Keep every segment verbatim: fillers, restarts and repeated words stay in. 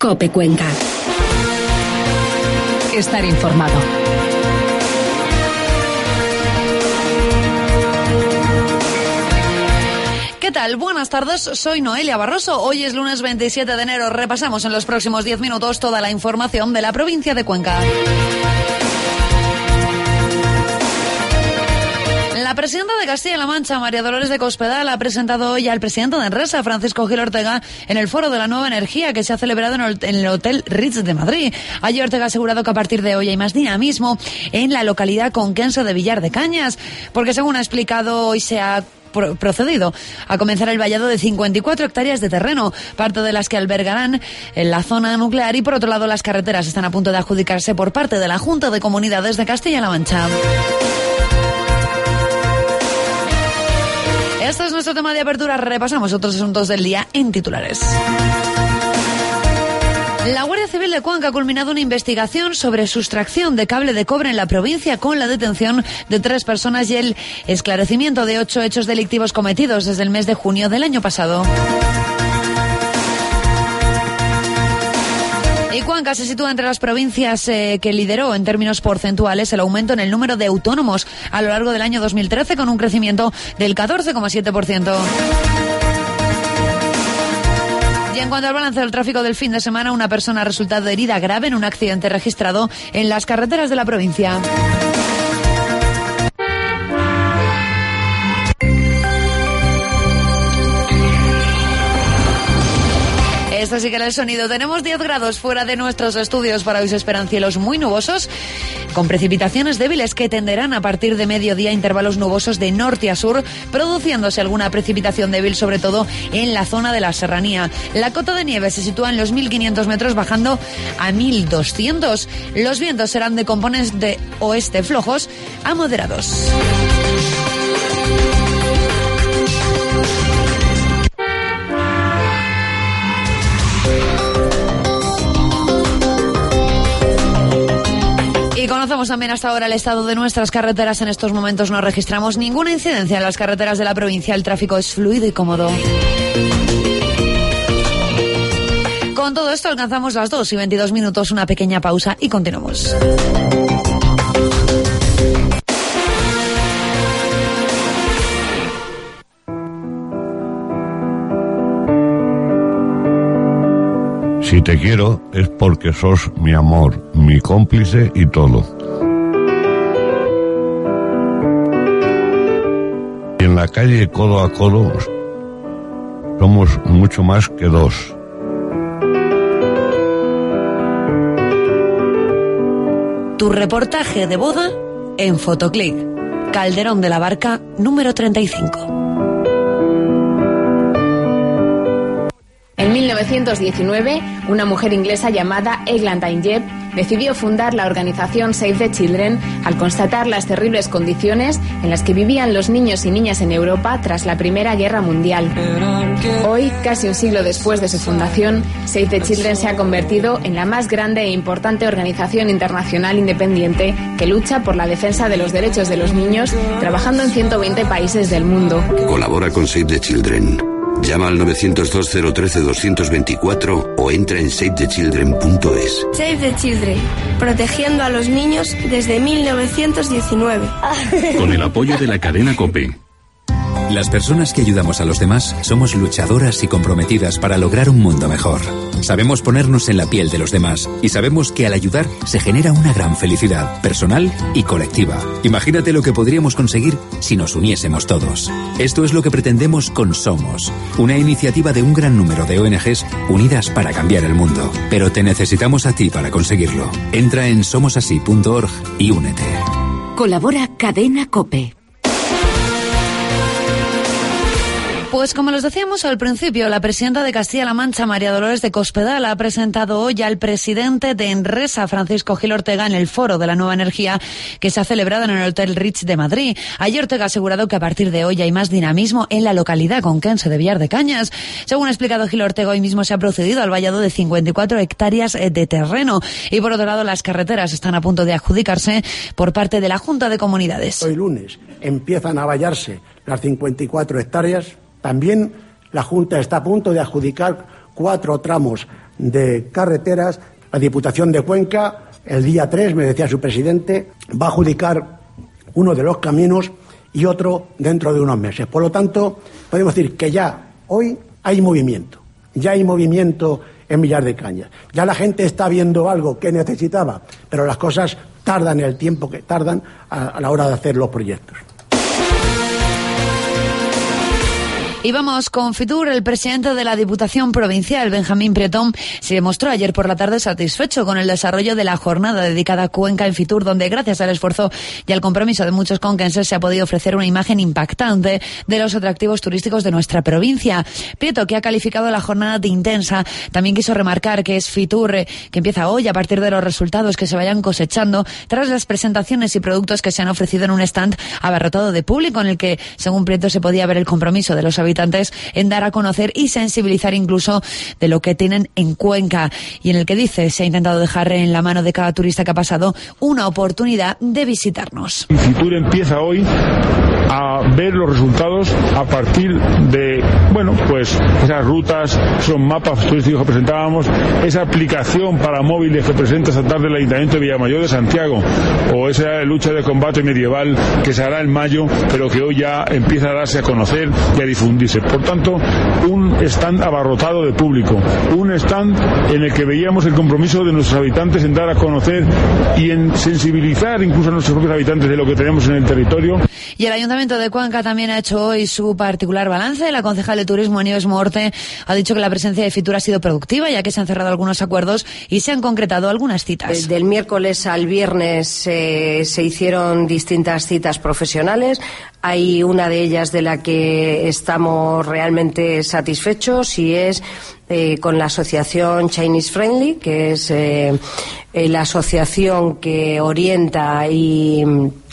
COPE Cuenca. Estar informado. ¿Qué tal? Buenas tardes, soy Noelia Barroso. Hoy es lunes veintisiete de enero. Repasamos en los próximos diez minutos toda la información de la provincia de Cuenca. La presidenta de Castilla-La Mancha, María Dolores de Cospedal, ha presentado hoy al presidente de Enresa, Francisco Gil Ortega, en el Foro de la Nueva Energía que se ha celebrado en el Hotel Ritz de Madrid. Allí Ortega ha asegurado que a partir de hoy hay más dinamismo en la localidad conquense de Villar de Cañas, porque según ha explicado, hoy se ha procedido a comenzar el vallado de cincuenta y cuatro hectáreas de terreno, parte de las que albergarán en la zona nuclear, y por otro lado las carreteras están a punto de adjudicarse por parte de la Junta de Comunidades de Castilla-La Mancha. Este es nuestro tema de apertura. Repasamos otros asuntos del día en titulares. La Guardia Civil de Cuenca ha culminado una investigación sobre sustracción de cable de cobre en la provincia, con la detención de tres personas y el esclarecimiento de ocho hechos delictivos cometidos desde el mes de junio del año pasado. Y Cuenca se sitúa entre las provincias eh, que lideró en términos porcentuales el aumento en el número de autónomos a lo largo del año dos mil trece, con un crecimiento del catorce coma siete por ciento. Y en cuanto al balance del tráfico del fin de semana, una persona ha resultado herida grave en un accidente registrado en las carreteras de la provincia. Esto sí que era el sonido. Tenemos diez grados fuera de nuestros estudios. Para hoy se esperan cielos muy nubosos, con precipitaciones débiles que tenderán a partir de mediodía, intervalos nubosos de norte a sur, produciéndose alguna precipitación débil, sobre todo en la zona de la serranía. La cota de nieve se sitúa en los mil quinientos metros, bajando a mil doscientos. Los vientos serán de componentes de oeste flojos a moderados. Y conocemos también hasta ahora el estado de nuestras carreteras. En estos momentos no registramos ninguna incidencia en las carreteras de la provincia. El tráfico es fluido y cómodo. Con todo esto alcanzamos las dos y veintidós minutos. Una pequeña pausa y continuamos. Si te quiero es porque sos mi amor, mi cómplice y todo. Y en la calle codo a codo somos mucho más que dos. Tu reportaje de boda en Fotoclick. Calderón de la Barca, número treinta y cinco. En mil novecientos diecinueve, una mujer inglesa llamada Eglantine Jebb decidió fundar la organización Save the Children al constatar las terribles condiciones en las que vivían los niños y niñas en Europa tras la Primera Guerra Mundial. Hoy, casi un siglo después de su fundación, Save the Children se ha convertido en la más grande e importante organización internacional independiente que lucha por la defensa de los derechos de los niños, trabajando en ciento veinte países del mundo. Colabora con Save the Children. Llama al novecientos dos cero uno tres dos dos cuatro o entra en save the children punto es. Save the Children, protegiendo a los niños desde mil novecientos diecinueve. Con el apoyo de la cadena COPE. Las personas que ayudamos a los demás somos luchadoras y comprometidas para lograr un mundo mejor. Sabemos ponernos en la piel de los demás y sabemos que al ayudar se genera una gran felicidad personal y colectiva. Imagínate lo que podríamos conseguir si nos uniésemos todos. Esto es lo que pretendemos con Somos, una iniciativa de un gran número de O N Ges unidas para cambiar el mundo. Pero te necesitamos a ti para conseguirlo. Entra en somos así punto org y únete. Colabora Cadena COPE. Pues como les decíamos al principio, la presidenta de Castilla-La Mancha, María Dolores de Cospedal, ha presentado hoy al presidente de Enresa, Francisco Gil Ortega, en el Foro de la Nueva Energía que se ha celebrado en el Hotel Ritz de Madrid. Allí Ortega ha asegurado que a partir de hoy hay más dinamismo en la localidad conquense de Villar de Cañas. Según ha explicado Gil Ortega, hoy mismo se ha procedido al vallado de cincuenta y cuatro hectáreas de terreno. Y por otro lado, las carreteras están a punto de adjudicarse por parte de la Junta de Comunidades. Hoy lunes empiezan a vallarse las cincuenta y cuatro hectáreas. También la Junta está a punto de adjudicar cuatro tramos de Carreteras. La Diputación de Cuenca, el día tres, me decía su presidente, va a adjudicar uno de los caminos y otro dentro de unos meses. Por lo tanto, podemos decir que ya hoy hay movimiento, ya hay movimiento en Villar de Cañas. Ya la gente está viendo algo que necesitaba, pero las cosas tardan el tiempo que tardan a, a la hora de hacer los proyectos. Y vamos con Fitur. El presidente de la Diputación Provincial, Benjamín Prietón, se mostró ayer por la tarde satisfecho con el desarrollo de la jornada dedicada a Cuenca en Fitur, donde gracias al esfuerzo y al compromiso de muchos conquenses se ha podido ofrecer una imagen impactante de los atractivos turísticos de nuestra provincia. Prieto, que ha calificado la jornada de intensa, también quiso remarcar que es Fitur eh, que empieza hoy a partir de los resultados que se vayan cosechando tras las presentaciones y productos que se han ofrecido en un stand abarrotado de público, en el que, según Prieto, se podía ver el compromiso de los habitantes en dar a conocer y sensibilizar incluso de lo que tienen en Cuenca, y en el que dice se ha intentado dejar en la mano de cada turista que ha pasado una oportunidad de visitarnos. Fitur empieza hoy a ver los resultados a partir de, bueno, pues esas rutas, esos mapas turísticos que presentábamos, esa aplicación para móviles que presenta esta tarde el Ayuntamiento de Villamayor de Santiago, o esa lucha de combate medieval que se hará en mayo, pero que hoy ya empieza a darse a conocer y a difundirse. Por tanto, un stand abarrotado de público, un stand en el que veíamos el compromiso de nuestros habitantes en dar a conocer y en sensibilizar incluso a nuestros propios habitantes de lo que tenemos en el territorio. Y el Ayuntamiento de Cuenca también ha hecho hoy su particular balance. La concejal de Turismo, Nieves Morte, ha dicho que la presencia de Fitur ha sido productiva, ya que se han cerrado algunos acuerdos y se han concretado algunas citas. Del miércoles al viernes eh, se hicieron distintas citas profesionales. Hay una de ellas de la que estamos realmente satisfechos y es eh, con la asociación Chinese Friendly, que es eh, eh, la asociación que orienta y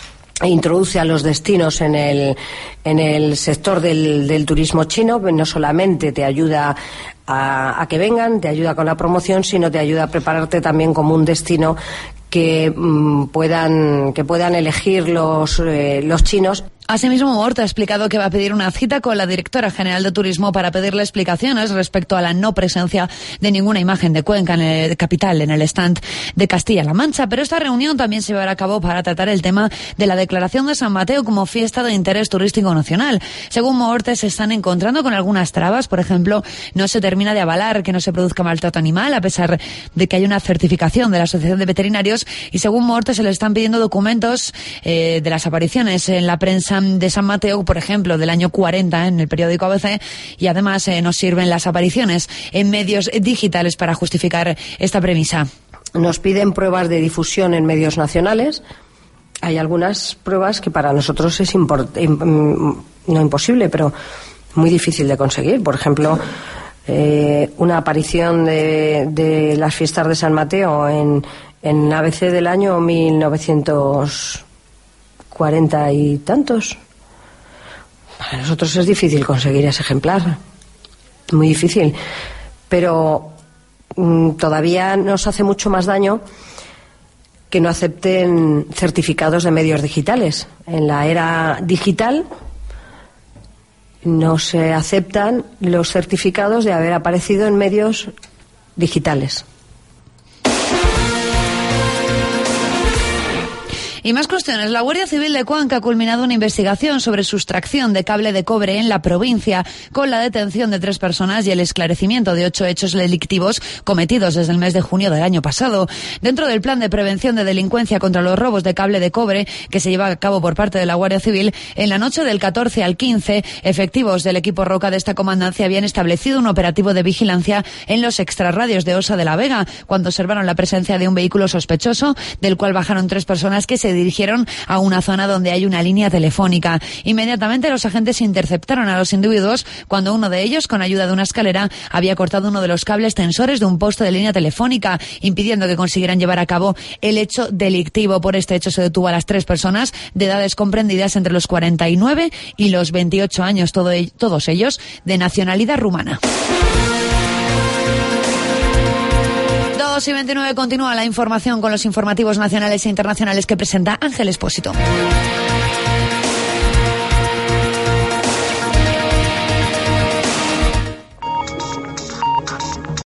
e introduce a los destinos en el en el sector del, del turismo chino. No solamente te ayuda a, a que vengan, te ayuda con la promoción, sino te ayuda a prepararte también como un destino que mmm, puedan que puedan elegir los eh, los chinos. Asimismo, Mort ha explicado que va a pedir una cita con la directora general de Turismo para pedirle explicaciones respecto a la no presencia de ninguna imagen de Cuenca en el capital, en el stand de Castilla-La Mancha. Pero esta reunión también se llevará a cabo para tratar el tema de la declaración de San Mateo como fiesta de interés turístico nacional. Según Mort, se están encontrando con algunas trabas. Por ejemplo, no se termina de avalar que no se produzca maltrato animal, a pesar de que hay una certificación de la Asociación de Veterinarios. Y según Mort, se le están pidiendo documentos eh, de las apariciones en la prensa de San Mateo, por ejemplo, del año cuarenta en el periódico A B C, y además eh, nos sirven las apariciones en medios digitales para justificar esta premisa. Nos piden pruebas de difusión en medios nacionales. Hay algunas pruebas que para nosotros es import- im- no imposible, pero muy difícil de conseguir. Por ejemplo, eh, una aparición de, de las fiestas de San Mateo en, en A B C del año mil novecientos cuarenta y tantos. Para nosotros es difícil conseguir ese ejemplar, muy difícil, pero mmm, todavía nos hace mucho más daño que no acepten certificados de medios digitales. En la era digital no se aceptan los certificados de haber aparecido en medios digitales. Y más cuestiones. La Guardia Civil de Cuenca ha culminado una investigación sobre sustracción de cable de cobre en la provincia, con la detención de tres personas y el esclarecimiento de ocho hechos delictivos cometidos desde el mes de junio del año pasado. Dentro del plan de prevención de delincuencia contra los robos de cable de cobre que se lleva a cabo por parte de la Guardia Civil, en la noche del catorce al quince, efectivos del equipo Roca de esta comandancia habían establecido un operativo de vigilancia en los extrarradios de Osa de la Vega, cuando observaron la presencia de un vehículo sospechoso, del cual bajaron tres personas que se dirigieron a una zona donde hay una línea telefónica. Inmediatamente los agentes interceptaron a los individuos cuando uno de ellos, con ayuda de una escalera, había cortado uno de los cables tensores de un poste de línea telefónica, impidiendo que consiguieran llevar a cabo el hecho delictivo. Por este hecho se detuvo a las tres personas de edades comprendidas entre los cuarenta y nueve y los veintiocho años, todo, todos ellos de nacionalidad rumana. dos y veintinueve continúa la información con los informativos nacionales e internacionales que presenta Ángel Expósito.